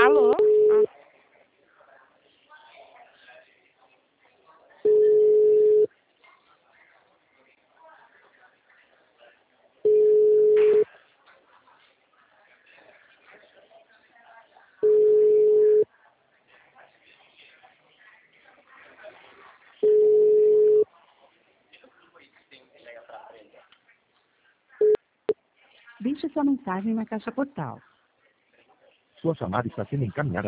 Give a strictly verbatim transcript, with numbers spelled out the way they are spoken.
Alô? Ah. Deixe sua mensagem na caixa postal. Sua chamada está sendo encaminhada